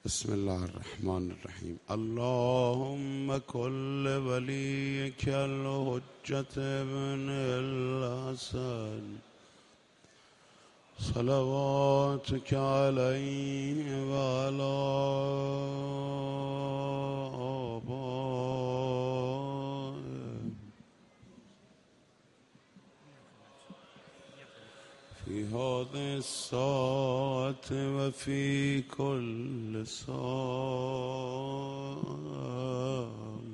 بسم الله الرحمن الرحیم. اللهم كل وليك الحجة ابن الحسن صلواتك عليه وعلى آبائه في هذه الساعة وفي كل ساعة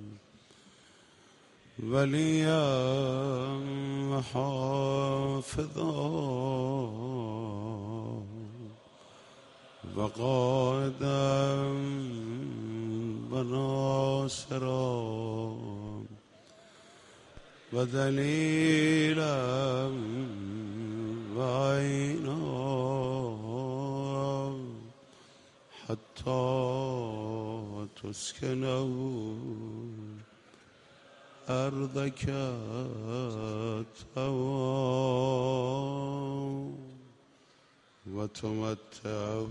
وليا وحافظا وقائدا وناصرا ودليلا وعينا حتى تسكنه أرضك توا وتمتعه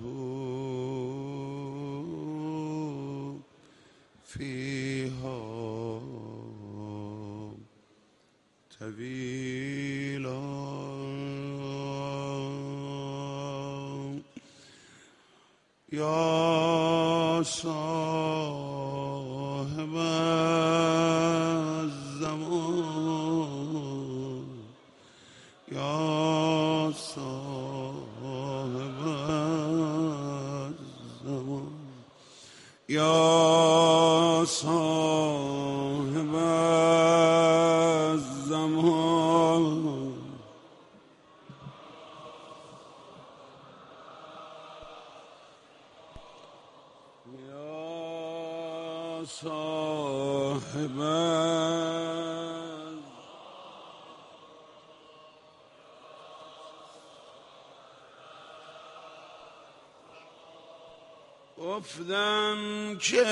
فيها طويلا. يا صاحب الزمان يا صاحب الزمان يا صاحب الزمان يا صاحب گفتم که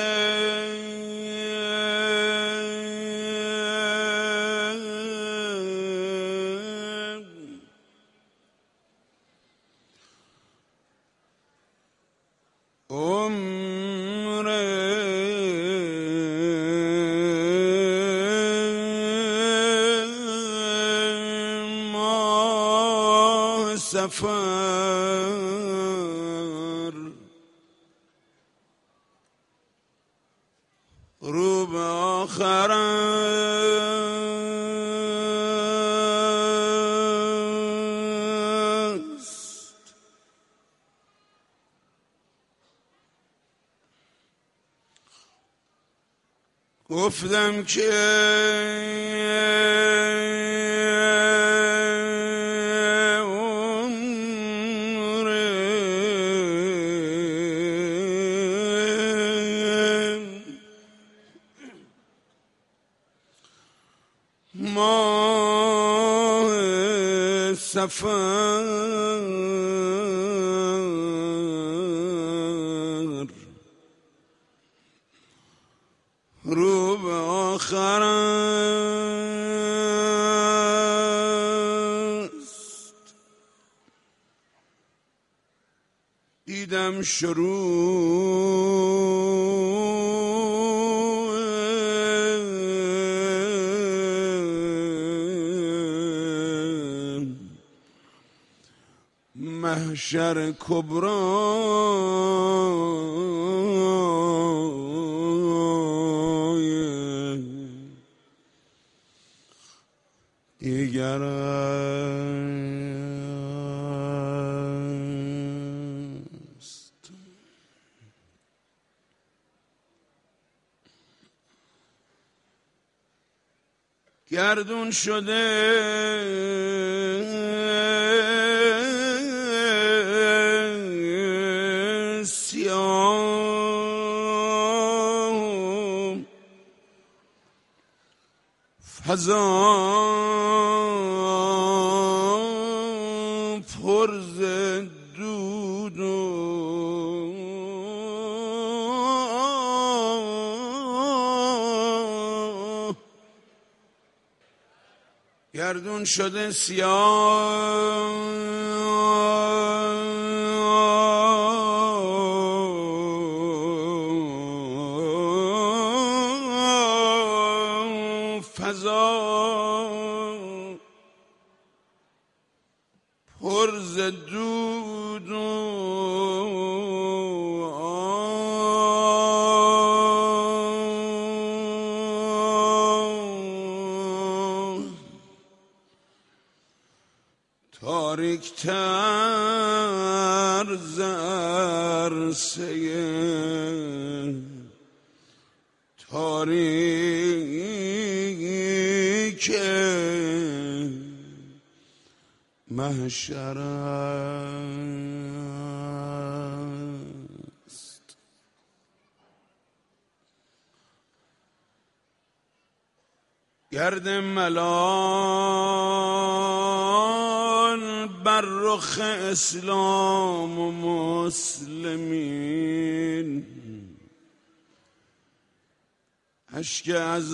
عمر ما سفر رو به آخر است. گفتم که ماه سفر رو به آخر است. دیدم شروع محشر کبرای دیگر است. گردون شده سیاه فضا پر ز دود گردون شده سیاه فضا پر ز دود تاریک تر ز عرصه تاریک محشر است. گرد ملال بر رخ اسلام و مسلمین، اشک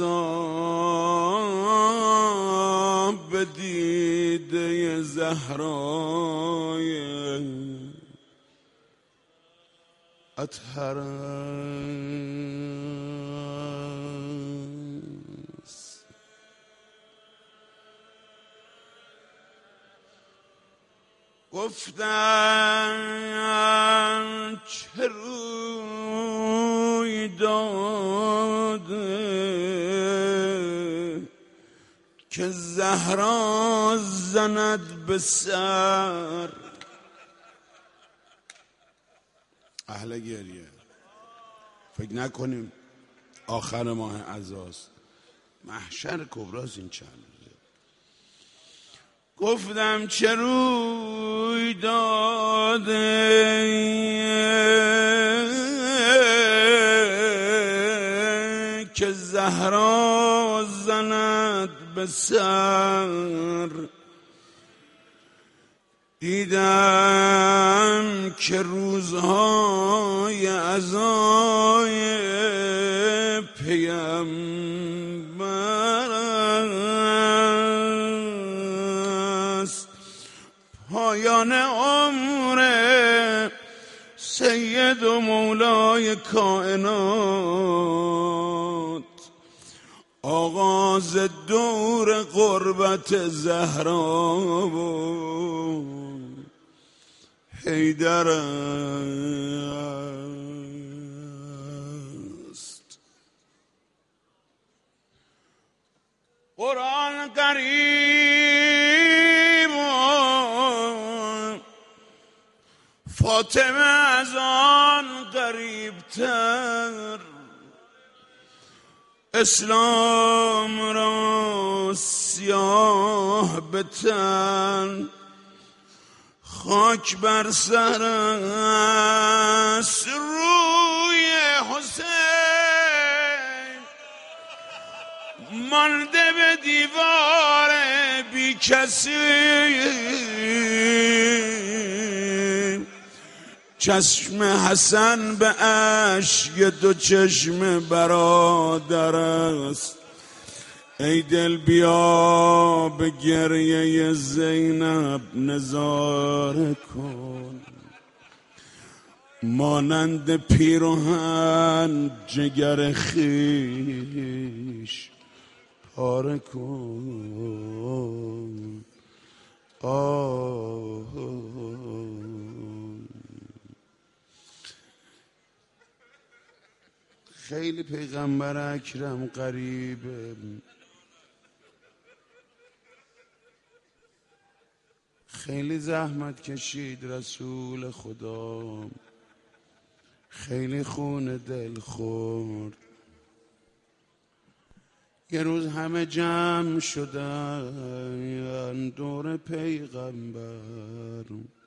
عذاب به دیده زهرای اطهر است. گفتم چه روی داده که زهرا زند به سر. اهل گریه، فکر نکنیم آخر ماه عزاست، محشر کبراست این چند روزه. گفتم چه روی داده که زهرا زند به سر. دیدم که روزهای عزای پیامبر است، پایان عمر سید و مولای کائنات، آغاز دور قربت زهرا و حیدر است. قرآن قریب فاطمه از آن قریبتر، اسلام را سیاه به تن، خاک بر سر است روی حسین، مانده به دیوار بی کسی. چشم حسن به اشک دو چشم برادر است، ای دل بیا به گریه زینب نظاره کن، مانند پیراهن جگر خویش پاره کن. خیلی پیغمبر اکرم قریبه، خیلی زحمت کشید رسول خدا، خیلی خون دل خورد. یه روز همه جمع شدن دور پیغمبر،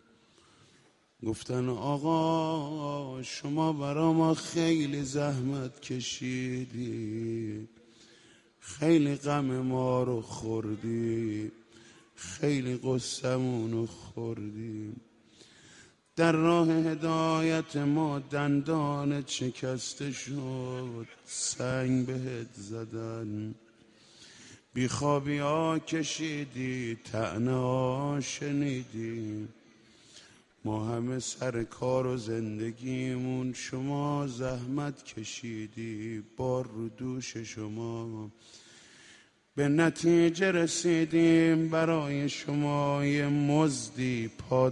گفتن آقا شما برا ما خیلی زحمت کشیدی، خیلی غم ما رو خوردی، خیلی قصه‌مونو خوردیم، در راه هدایت ما دندانت شکسته شد، سنگ بهت زدن، بیخوابی ها کشیدی، طعنه ها شنیدی، ما همه سر کار و زندگیمون شما زحمت کشیدی، بار رو دوش شما. به نتیجه رسیدیم برای شما یه مزدی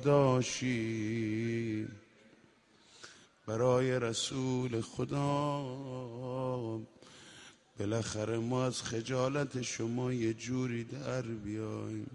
پاداشی برای رسول خدا. بالاخره ما از خجالت شما یه جوری در بیاییم،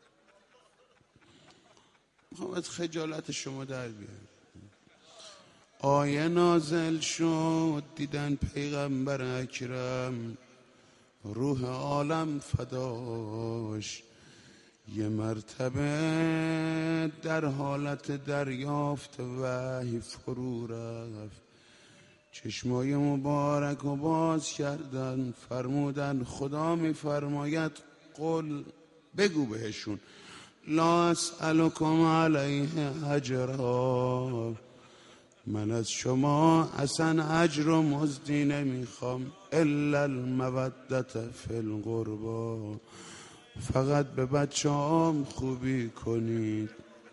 ما از خجالت شما در بیاییم. آیه نازل شد، دیدن پیغمبر اکرم روح عالم فداش، یه مرتبه در حالت دریافت وحی فرو رفت. چشمای مبارک و باز کردن، فرمودن خدا میفرماید قل، بگو بهشون لا اسألکم علیه اجرا، من از شما اصلا اجر و مزدی نمیخوام، الا المودة فی القربا، فقط به بچه‌هام خوبی کنید.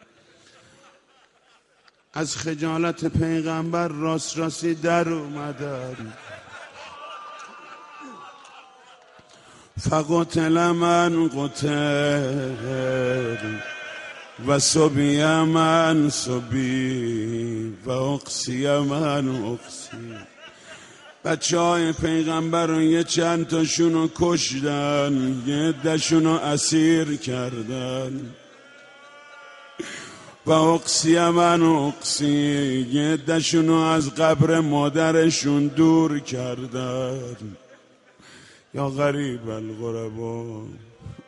از خجالت پیغمبر راست راستی در اومدن. فقتل من قتل و صبی من صبی و اقصی من اقصی. بچه های پیغمبر رو یه چند تاشون رو کشتن، یه عده‌شون رو اسیر کردن. و اقصی من اقصی، یه عده‌شون رو از قبر مادرشون دور کردن. یا غریب الغربا